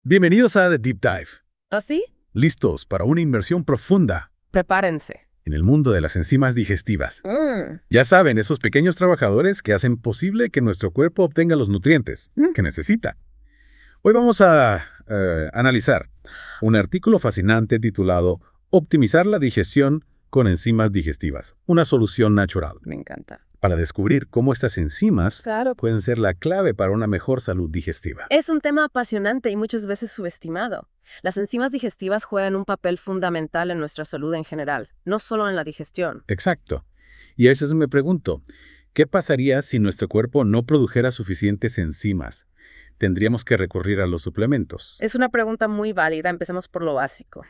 Bienvenidos a The Deep Dive, ¿Así? listos para una inmersión profunda Prepárense. en el mundo de las enzimas digestivas. Mm, Ya saben, esos pequeños trabajadores que hacen posible que nuestro cuerpo obtenga los nutrientes que necesita. Hoy vamos a analizar un artículo fascinante titulado Optimizar la digestión con enzimas digestivas, una solución natural, me encanta. para descubrir cómo estas enzimas Claro. pueden ser la clave para una mejor salud digestiva. Es un tema apasionante y muchas veces subestimado. Las enzimas digestivas juegan un papel fundamental en nuestra salud en general, no solo en la digestión. Exacto. Y a veces me pregunto, ¿qué pasaría si nuestro cuerpo no produjera suficientes enzimas? ¿Tendríamos que recurrir a los suplementos? Es una pregunta muy válida. Empecemos por lo básico.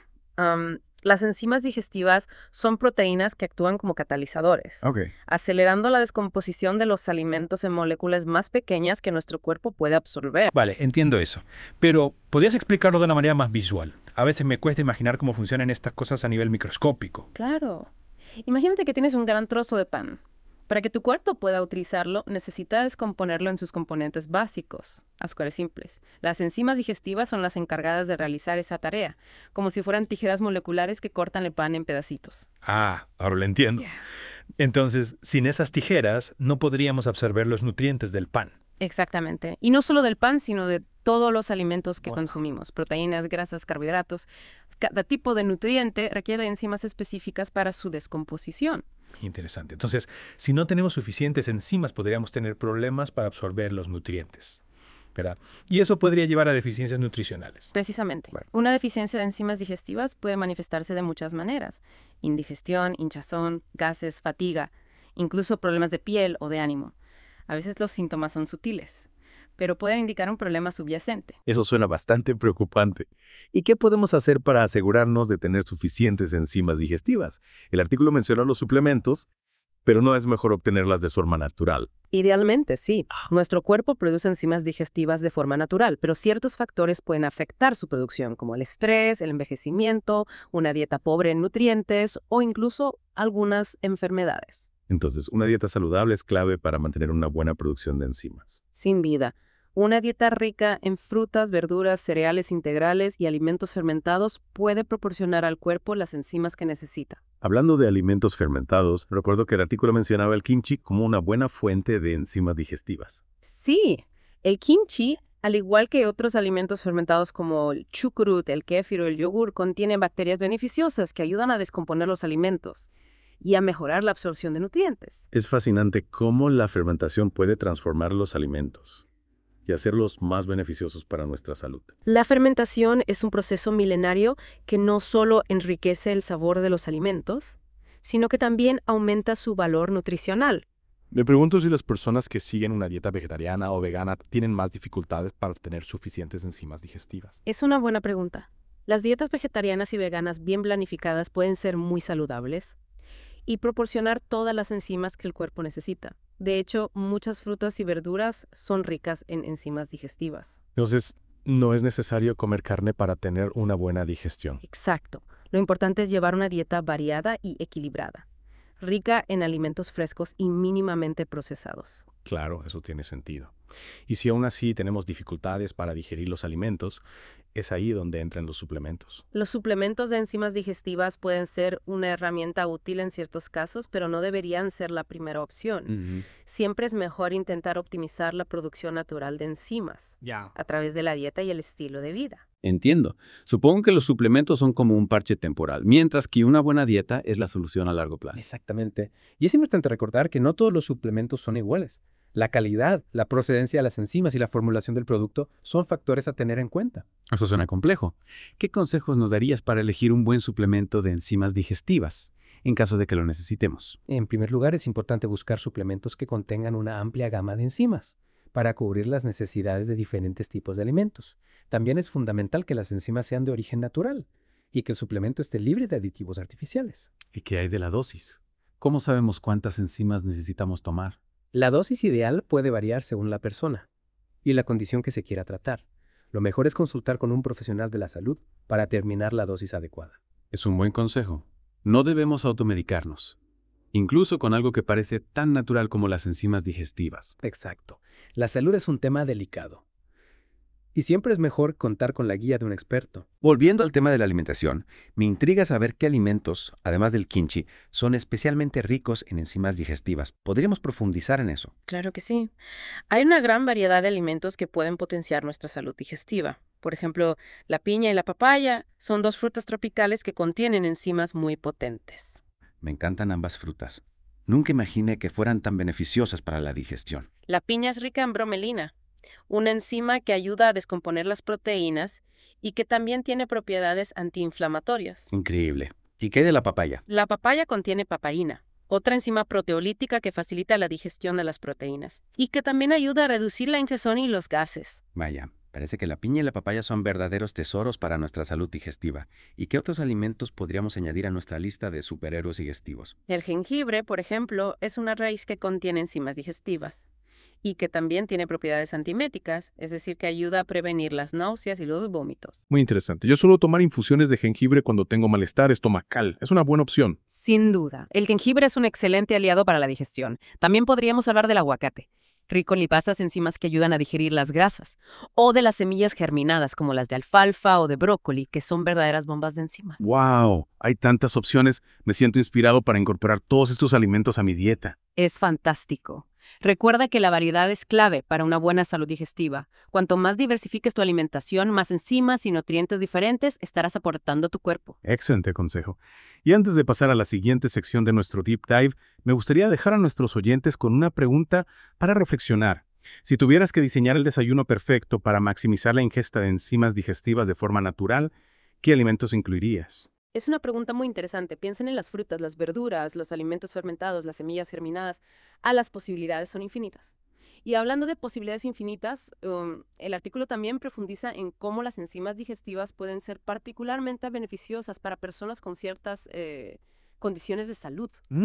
Las enzimas digestivas son proteínas que actúan como catalizadores, Ok. acelerando la descomposición de los alimentos en moléculas más pequeñas que nuestro cuerpo puede absorber. Vale, entiendo eso. Pero, ¿podrías explicarlo de una manera más visual? A veces me cuesta imaginar cómo funcionan estas cosas a nivel microscópico. Claro. Imagínate que tienes un gran trozo de pan. Para que tu cuerpo pueda utilizarlo, necesita descomponerlo en sus componentes básicos, azúcares simples. Las enzimas digestivas son las encargadas de realizar esa tarea, como si fueran tijeras moleculares que cortan el pan en pedacitos. Ah, ahora lo entiendo. Entonces, sin esas tijeras, no podríamos absorber los nutrientes del pan. Exactamente. Y no solo del pan, sino de todos los alimentos que Wow. consumimos, proteínas, grasas, carbohidratos. Cada tipo de nutriente requiere de enzimas específicas para su descomposición. Interesante. Entonces, si no tenemos suficientes enzimas, podríamos tener problemas para absorber los nutrientes, ¿verdad? Y eso podría llevar a deficiencias nutricionales. Precisamente. Bueno. Una deficiencia de enzimas digestivas puede manifestarse de muchas maneras. Indigestión, hinchazón, gases, fatiga, incluso problemas de piel o de ánimo. A veces los síntomas son sutiles, pero pueden indicar un problema subyacente. Eso suena bastante preocupante. ¿Y qué podemos hacer para asegurarnos de tener suficientes enzimas digestivas? El artículo menciona los suplementos, pero no es mejor obtenerlas de forma natural. Idealmente, sí. Nuestro cuerpo produce enzimas digestivas de forma natural, pero ciertos factores pueden afectar su producción, como el estrés, el envejecimiento, una dieta pobre en nutrientes o incluso algunas enfermedades. Entonces, una dieta saludable es clave para mantener una buena producción de enzimas. Sin vida. Una dieta rica en frutas, verduras, cereales integrales y alimentos fermentados puede proporcionar al cuerpo las enzimas que necesita. Hablando de alimentos fermentados, recuerdo que el artículo mencionaba el kimchi como una buena fuente de enzimas digestivas. Sí, el kimchi, al igual que otros alimentos fermentados como el chucrut, el kéfir o el yogur, contienen bacterias beneficiosas que ayudan a descomponer los alimentos y a mejorar la absorción de nutrientes. Es fascinante cómo la fermentación puede transformar los alimentos y hacerlos más beneficiosos para nuestra salud. La fermentación es un proceso milenario que no solo enriquece el sabor de los alimentos, sino que también aumenta su valor nutricional. Me pregunto si las personas que siguen una dieta vegetariana o vegana tienen más dificultades para obtener suficientes enzimas digestivas. Es una buena pregunta. Las dietas vegetarianas y veganas bien planificadas pueden ser muy saludables y proporcionar todas las enzimas que el cuerpo necesita. De hecho, muchas frutas y verduras son ricas en enzimas digestivas. Entonces, no es necesario comer carne para tener una buena digestión. Exacto. Lo importante es llevar una dieta variada y equilibrada, rica en alimentos frescos y mínimamente procesados. Claro, eso tiene sentido. Y si aún así tenemos dificultades para digerir los alimentos, es ahí donde entran los suplementos. Los suplementos de enzimas digestivas pueden ser una herramienta útil en ciertos casos, pero no deberían ser la primera opción. Siempre es mejor intentar optimizar la producción natural de enzimas Ya. a través de la dieta y el estilo de vida. Entiendo. Supongo que los suplementos son como un parche temporal, mientras que una buena dieta es la solución a largo plazo. Exactamente. Y es importante recordar que no todos los suplementos son iguales. La calidad, la procedencia de las enzimas y la formulación del producto son factores a tener en cuenta. Eso suena complejo. ¿Qué consejos nos darías para elegir un buen suplemento de enzimas digestivas, en caso de que lo necesitemos? En primer lugar, es importante buscar suplementos que contengan una amplia gama de enzimas para cubrir las necesidades de diferentes tipos de alimentos. También es fundamental que las enzimas sean de origen natural y que el suplemento esté libre de aditivos artificiales. ¿Y qué hay de la dosis? ¿Cómo sabemos cuántas enzimas necesitamos tomar? La dosis ideal puede variar según la persona y la condición que se quiera tratar. Lo mejor es consultar con un profesional de la salud para determinar la dosis adecuada. Es un buen consejo. No debemos automedicarnos, incluso con algo que parece tan natural como las enzimas digestivas. Exacto. La salud es un tema delicado. Y siempre es mejor contar con la guía de un experto. Volviendo al tema de la alimentación, me intriga saber qué alimentos, además del kimchi, son especialmente ricos en enzimas digestivas. ¿Podríamos profundizar en eso? Claro que sí. Hay una gran variedad de alimentos que pueden potenciar nuestra salud digestiva. Por ejemplo, la piña y la papaya son dos frutas tropicales que contienen enzimas muy potentes. Me encantan ambas frutas. Nunca imaginé que fueran tan beneficiosas para la digestión. La piña es rica en bromelina, una enzima que ayuda a descomponer las proteínas y que también tiene propiedades antiinflamatorias. Increíble. ¿Y qué hay de la papaya? La papaya contiene papaína, otra enzima proteolítica que facilita la digestión de las proteínas y que también ayuda a reducir la hinchazón y los gases. Vaya, parece que la piña y la papaya son verdaderos tesoros para nuestra salud digestiva. ¿Y qué otros alimentos podríamos añadir a nuestra lista de superhéroes digestivos? El jengibre, por ejemplo, es una raíz que contiene enzimas digestivas y que también tiene propiedades antiméticas, es decir, que ayuda a prevenir las náuseas y los vómitos. Muy interesante. Yo suelo tomar infusiones de jengibre cuando tengo malestar estomacal. Es una buena opción. Sin duda, el jengibre es un excelente aliado para la digestión. También podríamos hablar del aguacate, rico en lipasas, enzimas que ayudan a digerir las grasas, o de las semillas germinadas como las de alfalfa o de brócoli, que son verdaderas bombas de enzima. ¡Wow! Hay tantas opciones. Me siento inspirado para incorporar todos estos alimentos a mi dieta. Es fantástico. Recuerda que la variedad es clave para una buena salud digestiva. Cuanto más diversifiques tu alimentación, más enzimas y nutrientes diferentes estarás aportando a tu cuerpo. Excelente consejo. Y antes de pasar a la siguiente sección de nuestro Deep Dive, me gustaría dejar a nuestros oyentes con una pregunta para reflexionar. Si tuvieras que diseñar el desayuno perfecto para maximizar la ingesta de enzimas digestivas de forma natural, ¿qué alimentos incluirías? Es una pregunta muy interesante. Piensen en las frutas, las verduras, los alimentos fermentados, las semillas germinadas. Las posibilidades son infinitas. Y hablando de posibilidades infinitas, el artículo también profundiza en cómo las enzimas digestivas pueden ser particularmente beneficiosas para personas con ciertas condiciones de salud.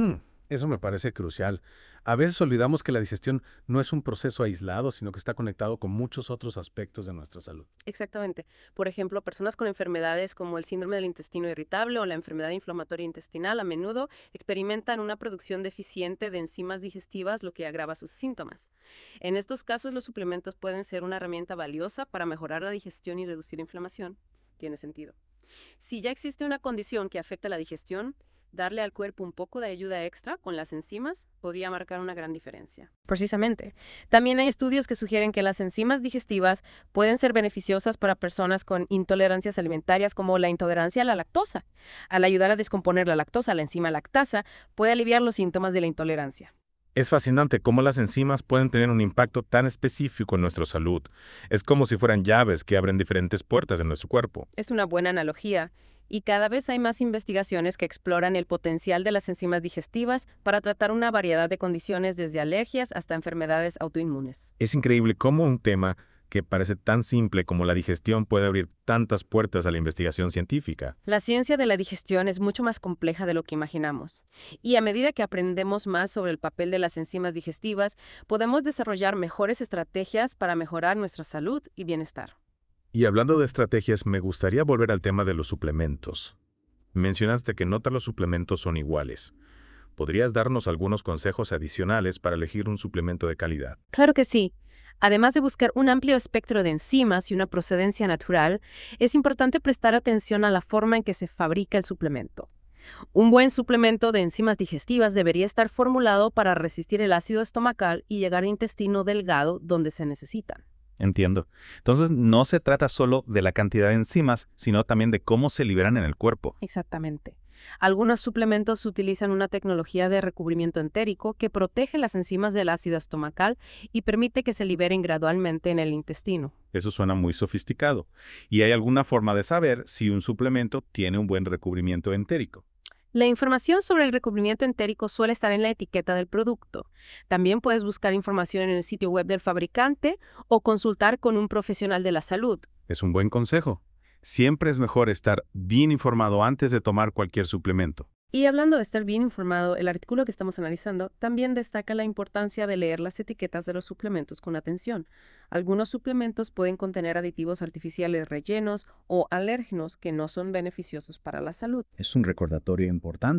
Eso me parece crucial. A veces olvidamos que la digestión no es un proceso aislado, sino que está conectado con muchos otros aspectos de nuestra salud. Exactamente. Por ejemplo, personas con enfermedades como el síndrome del intestino irritable o la enfermedad inflamatoria intestinal a menudo experimentan una producción deficiente de enzimas digestivas, lo que agrava sus síntomas. En estos casos, los suplementos pueden ser una herramienta valiosa para mejorar la digestión y reducir inflamación. Tiene sentido. Si ya existe una condición que afecta la digestión, darle al cuerpo un poco de ayuda extra con las enzimas podría marcar una gran diferencia. Precisamente. También hay estudios que sugieren que las enzimas digestivas pueden ser beneficiosas para personas con intolerancias alimentarias como la intolerancia a la lactosa. Al ayudar a descomponer la lactosa, la enzima lactasa puede aliviar los síntomas de la intolerancia. Es fascinante cómo las enzimas pueden tener un impacto tan específico en nuestra salud. Es como si fueran llaves que abren diferentes puertas en nuestro cuerpo. Es una buena analogía. Y cada vez hay más investigaciones que exploran el potencial de las enzimas digestivas para tratar una variedad de condiciones desde alergias hasta enfermedades autoinmunes. Es increíble cómo un tema que parece tan simple como la digestión puede abrir tantas puertas a la investigación científica. La ciencia de la digestión es mucho más compleja de lo que imaginamos. Y a medida que aprendemos más sobre el papel de las enzimas digestivas, podemos desarrollar mejores estrategias para mejorar nuestra salud y bienestar. Y hablando de estrategias, me gustaría volver al tema de los suplementos. Mencionaste que no todos los suplementos son iguales. ¿Podrías darnos algunos consejos adicionales para elegir un suplemento de calidad? Claro que sí. Además de buscar un amplio espectro de enzimas y una procedencia natural, es importante prestar atención a la forma en que se fabrica el suplemento. Un buen suplemento de enzimas digestivas debería estar formulado para resistir el ácido estomacal y llegar al intestino delgado donde se necesitan. Entiendo. Entonces, no se trata solo de la cantidad de enzimas, sino también de cómo se liberan en el cuerpo. Exactamente. Algunos suplementos utilizan una tecnología de recubrimiento entérico que protege las enzimas del ácido estomacal y permite que se liberen gradualmente en el intestino. Eso suena muy sofisticado. ¿Y hay alguna forma de saber si un suplemento tiene un buen recubrimiento entérico? La información sobre el recubrimiento entérico suele estar en la etiqueta del producto. También puedes buscar información en el sitio web del fabricante o consultar con un profesional de la salud. Es un buen consejo. Siempre es mejor estar bien informado antes de tomar cualquier suplemento. Y hablando de estar bien informado, el artículo que estamos analizando también destaca la importancia de leer las etiquetas de los suplementos con atención. Algunos suplementos pueden contener aditivos artificiales rellenos o alérgenos que no son beneficiosos para la salud. Es un recordatorio importante.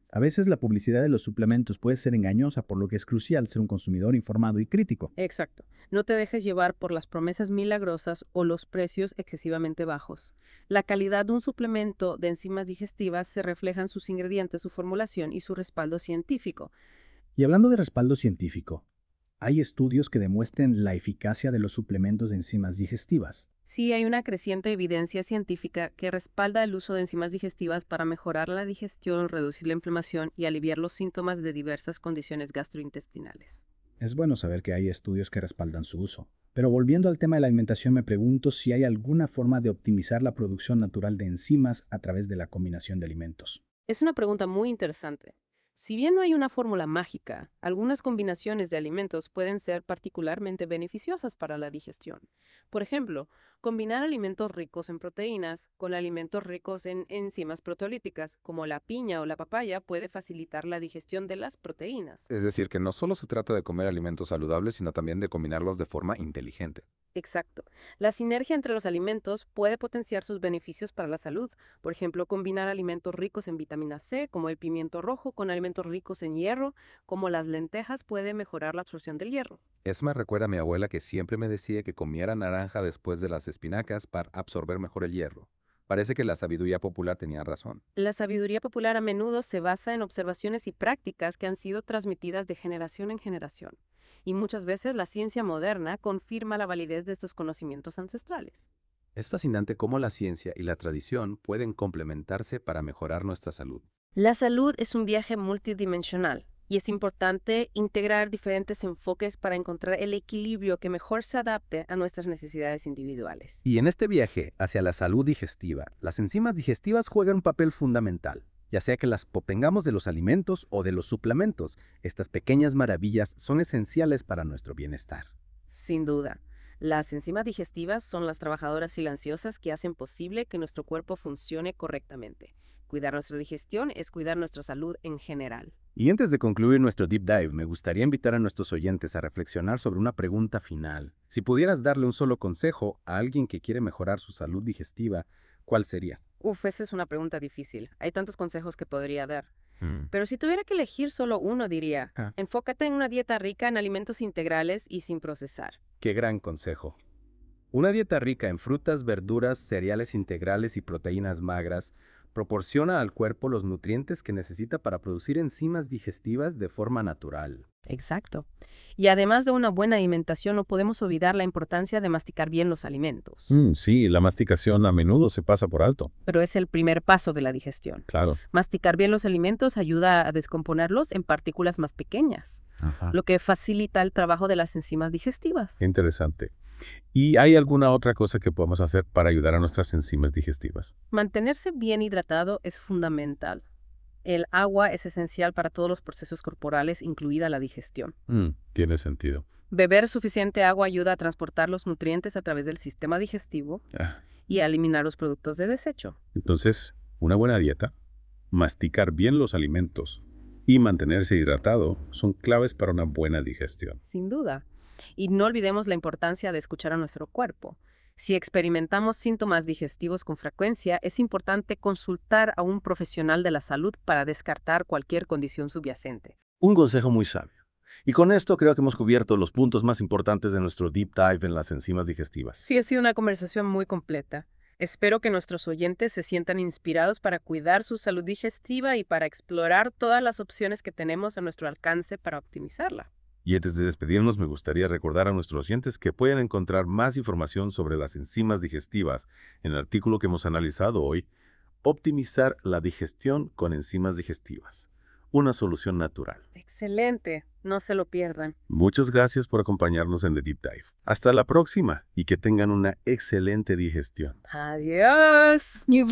A veces la publicidad de los suplementos puede ser engañosa, por lo que es crucial ser un consumidor informado y crítico. Exacto. No te dejes llevar por las promesas milagrosas o los precios excesivamente bajos. La calidad de un suplemento de enzimas digestivas se refleja en sus ingredientes, su formulación y su respaldo científico. Y hablando de respaldo científico, hay estudios que demuestren la eficacia de los suplementos de enzimas digestivas. Sí, hay una creciente evidencia científica que respalda el uso de enzimas digestivas para mejorar la digestión, reducir la inflamación y aliviar los síntomas de diversas condiciones gastrointestinales. Es bueno saber que hay estudios que respaldan su uso. Pero volviendo al tema de la alimentación, me pregunto si hay alguna forma de optimizar la producción natural de enzimas a través de la combinación de alimentos. Es una pregunta muy interesante. Si bien no hay una fórmula mágica, algunas combinaciones de alimentos pueden ser particularmente beneficiosas para la digestión. Por ejemplo, combinar alimentos ricos en proteínas con alimentos ricos en enzimas proteolíticas, como la piña o la papaya, puede facilitar la digestión de las proteínas. Es decir, que no solo se trata de comer alimentos saludables, sino también de combinarlos de forma inteligente. Exacto. La sinergia entre los alimentos puede potenciar sus beneficios para la salud. Por ejemplo, combinar alimentos ricos en vitamina C, como el pimiento rojo, con alimentos ricos en hierro, como las lentejas, puede mejorar la absorción del hierro. Eso me recuerda a mi abuela que siempre me decía que comiera naranja después de las espinacas para absorber mejor el hierro. Parece que la sabiduría popular tenía razón. La sabiduría popular a menudo se basa en observaciones y prácticas que han sido transmitidas de generación en generación. Y muchas veces la ciencia moderna confirma la validez de estos conocimientos ancestrales. Es fascinante cómo la ciencia y la tradición pueden complementarse para mejorar nuestra salud. La salud es un viaje multidimensional y es importante integrar diferentes enfoques para encontrar el equilibrio que mejor se adapte a nuestras necesidades individuales. Y en este viaje hacia la salud digestiva, las enzimas digestivas juegan un papel fundamental. Ya sea que las obtengamos de los alimentos o de los suplementos, estas pequeñas maravillas son esenciales para nuestro bienestar. Sin duda, las enzimas digestivas son las trabajadoras silenciosas que hacen posible que nuestro cuerpo funcione correctamente. Cuidar nuestra digestión es cuidar nuestra salud en general. Y antes de concluir nuestro Deep Dive, me gustaría invitar a nuestros oyentes a reflexionar sobre una pregunta final. Si pudieras darle un solo consejo a alguien que quiere mejorar su salud digestiva, ¿cuál sería? Esa es una pregunta difícil. Hay tantos consejos que podría dar. Pero si tuviera que elegir solo uno, diría, enfócate en una dieta rica en alimentos integrales y sin procesar. ¡Qué gran consejo! Una dieta rica en frutas, verduras, cereales integrales y proteínas magras proporciona al cuerpo los nutrientes que necesita para producir enzimas digestivas de forma natural. Exacto. Y además de una buena alimentación, no podemos olvidar la importancia de masticar bien los alimentos. Sí, la masticación a menudo se pasa por alto. Pero es el primer paso de la digestión. Claro. Masticar bien los alimentos ayuda a descomponerlos en partículas más pequeñas, lo que facilita el trabajo de las enzimas digestivas. Interesante. ¿Y hay alguna otra cosa que podemos hacer para ayudar a nuestras enzimas digestivas? Mantenerse bien hidratado es fundamental. El agua es esencial para todos los procesos corporales, incluida la digestión. Tiene sentido. Beber suficiente agua ayuda a transportar los nutrientes a través del sistema digestivo y a eliminar los productos de desecho. Entonces, una buena dieta, masticar bien los alimentos y mantenerse hidratado son claves para una buena digestión. Sin duda. Y no olvidemos la importancia de escuchar a nuestro cuerpo. Si experimentamos síntomas digestivos con frecuencia, es importante consultar a un profesional de la salud para descartar cualquier condición subyacente. Un consejo muy sabio. Y con esto creo que hemos cubierto los puntos más importantes de nuestro deep dive en las enzimas digestivas. Sí, ha sido una conversación muy completa. Espero que nuestros oyentes se sientan inspirados para cuidar su salud digestiva y para explorar todas las opciones que tenemos a nuestro alcance para optimizarla. Y antes de despedirnos, me gustaría recordar a nuestros oyentes que pueden encontrar más información sobre las enzimas digestivas en el artículo que hemos analizado hoy, Optimizar la digestión con enzimas digestivas, una solución natural. Excelente, no se lo pierdan. Muchas gracias por acompañarnos en The Deep Dive. Hasta la próxima y que tengan una excelente digestión. Adiós.